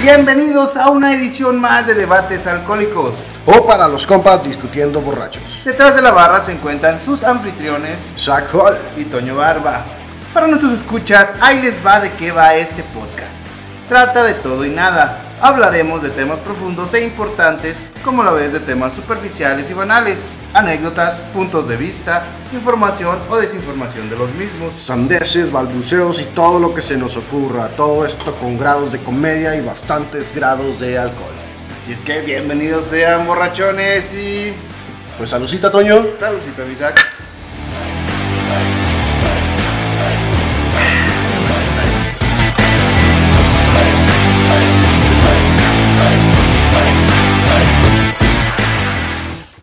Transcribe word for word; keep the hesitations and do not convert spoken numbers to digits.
Bienvenidos a una edición más de Debates Alcohólicos. O para los compas discutiendo borrachos. Detrás de la barra se encuentran sus anfitriones Zach Hall y Toño Barba. Para nuestros escuchas, ahí les va de qué va este podcast. Trata de todo y nada. Hablaremos de temas profundos e importantes, como la vez de temas superficiales y banales, anécdotas, puntos de vista, información o desinformación de los mismos, sandeces, balbuceos y todo lo que se nos ocurra. Todo esto con grados de comedia y bastantes grados de alcohol. Así es que bienvenidos sean borrachones y... Pues saludcita, Toño. Saludcita, Isaac.